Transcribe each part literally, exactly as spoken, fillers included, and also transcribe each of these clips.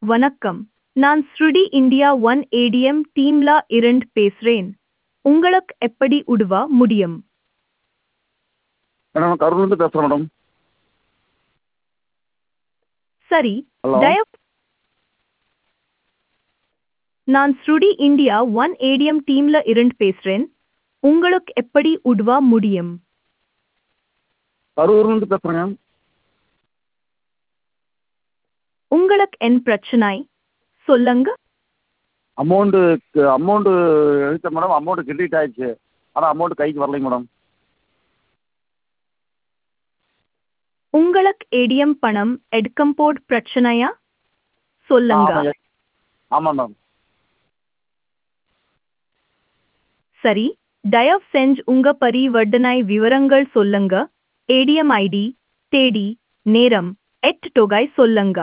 வணக்கம். நான் ஸ்ருடி India one ATM டீம்ல இருந்து பேசுறேன். உங்களுக்கு எப்படி உதவ முடியும்? மேடம் நான் கரூர்லேருந்து பேசுகிறேன் மேடம். சரி, ஹலோ. தயவு நான் ஸ்ருடி இந்தியா ஒன் ஏடிஎம் டீம்ல இருந்து பேசுறேன். உங்களுக்கு எப்படி உதவ முடியும்? கரூர்லேருந்து பேசுகிறேங்க. உங்களுக்கு என்ன பிரச்சனை? சொல்லுங்க. அமௌண்ட்டு அமௌண்ட்டு எடுத்தேன் மேடம். அமௌண்ட்டு கிரெடிட் ஆயிடுச்சு. ஆனால் அமௌண்ட்டு கைக்கு வரலைங்க மேடம். உங்களுக்கு ஏடிஎம் பணம் எடுக்கும் போது பிரச்சனையா? சொல்லுங்க. ஆமாம் எஸ் ஆமாம் மேடம். சரி, தயவு செஞ்சு உங்க பரிவர்த்தனை விவரங்கள் சொல்லுங்க. ஏடிஎம் ஐடி, தேதி, நேரம், எட்டு தொகை சொல்லுங்க.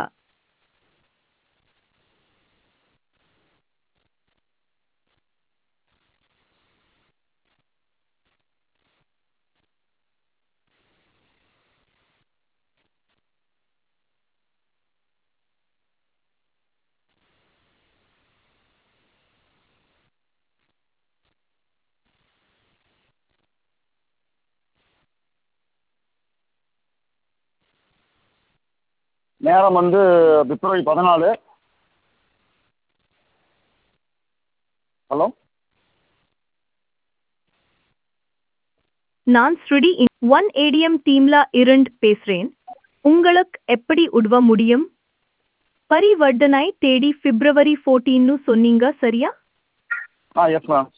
நேரம் வந்து பிப்ரவரி பதினாலு. ஹலோ. நான் ஸ்ருடி ஒன் ஏடிஎம் டீம்ல இருந்து பேசுறேன். உங்களுக்கு எப்படி உதவ முடியும்? பரிவர்த்தனை தேதி பிப்ரவரி பதினான்கு சொன்னீங்க சரியா? ஆ எஸ் மேம்.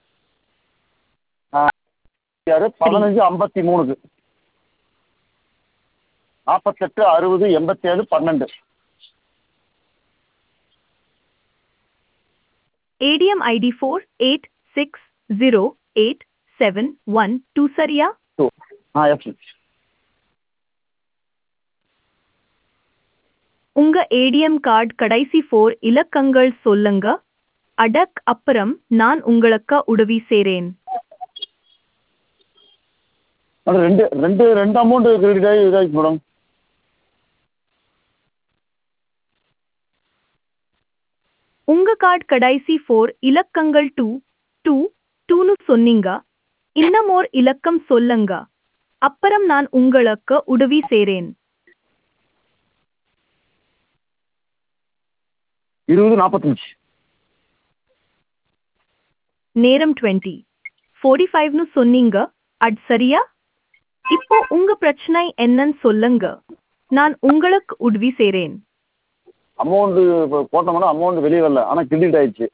ஆ யாரு பதினஞ்சு ஐம்பத்தி மூணுக்கு நாற்பத்தெட்டு அறுபது எண்பத்தேழு பன்னெண்டு. ATM ID four eight six zero eight seven one two சரியா? டூ. ஆ எஸ். உங்க ஏடிஎம் கார்டு கடைசி ஃபோர் இலக்கங்கள் சொல்லுங்க. அடக் அப்புறம் நான் உங்களுக்கு உதவி செய்றேன். மேடம் ரெண்டு ரெண்டு ரெண்டு அமௌண்ட்டு கிரெடிட் ஆகி இதாகிடுச்சு மேடம். உங்க கார்டு கடைசி ஃபோர் இலக்கங்கள் டூ டூ டூன்னு சொன்னீங்க. இன்னும் ஓர் இலக்கம் சொல்லுங்க. அப்புறம் நான் உங்களுக்கு உதவி செய்றேன். இருபது நாற்பத்தஞ்சு. நேரம் டுவெண்ட்டி ஃபோர்ட்டி ஃபைவ்னு சொன்னீங்க. அது சரியா? இப்போ உங்க பிரச்சனை என்னன்னு சொல்லுங்க. நான் உங்களுக்கு உதவி செய்றேன். அமௌண்ட்டு இப்போ போட்ட மேடம் அமௌண்ட் வெளியே வரல. ஆனால் கிரெடிட் ஆயிடுச்சு.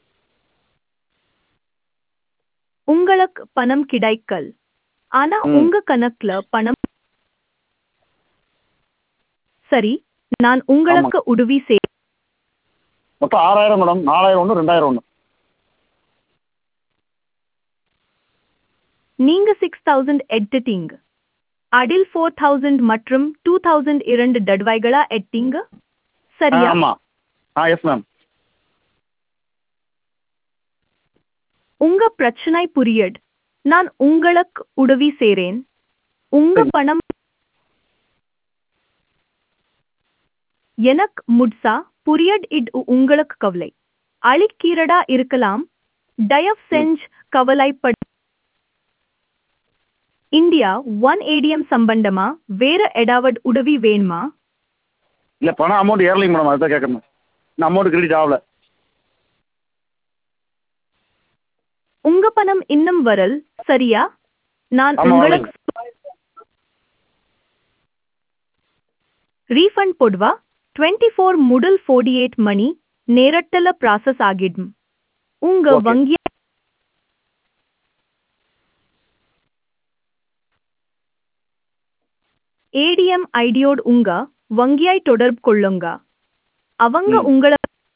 உங்களுக்கு பணம் கிடைக்கல். ஆனா ம். உங்க கணக்குல பணம் சரி, நான் உங்களுக்கு ஆமாங்க. உதவி செய் மொத்தம் ஆறாயிரம் மேடம். நாலாயிரம் ஒன்று ரெண்டாயிரம் ஒன்று. நீங்க சிக்ஸ் தௌசண்ட் எடுத்துட்டீங்க. அதில் ஃபோர் தௌசண்ட் மற்றும் டூ தௌசண்ட் இரண்டு தடவைகளா எட்டீங்க ஆ சரியா? ஆமாம். ஆ எஸ் மேம். உங்க பிரச்சனை புரியுது. நான் உங்களுக்கு உதவி செய்றேன். உங்க சரி. பணம் எனக்கு முட்சா புரியுது. இது உங்களுக்கு கவலை அளிக்கிறதா இருக்கலாம். தயவு ம். செஞ்சு கவலைப்பட இந்தியா ஒன் ஏடிஎம் சம்பந்தமா வேற ஏதாவது உதவி வேணுமா? இல்லை பணம் அமௌண்ட் ஏறலைங்க மேடம். அதுதான் கேட்குறேன். இன்னும் அமௌண்ட் கிரெடிட் ஆகலை. உங்க பணம் இன்னும் வரல் சரியா? நான் ஆமாம் உங்களுக்கு வரலைங்க. ரீஃபண்ட் போடுவா டுவெண்ட்டி ஃபோர் முதல் ஃபோர்ட்டி எயிட் மணி நேரத்துல ப்ராசஸ் ஆகிடும். உங்க ஓகே. வங்கி ஏடிஎம் ஐடியோடு உங்க வங்கியை தொடர்பு கொள்ளுங்க. அவங்க ம். உங்கள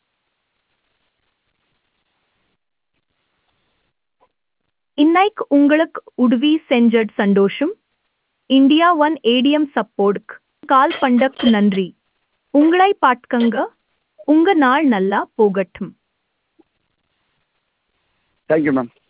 இன்னைக்கு உங்களுக்கு உதவி செஞ்சது சந்தோஷம். இந்தியா ஒன் ஏடிஎம் சப்போர்ட்க்கு கால் பண்ணக்கு நன்றி. உங்களை பார்த்துக்கங்க. உங்க நாள் நல்லா போகட்டும். Thank you ma'am.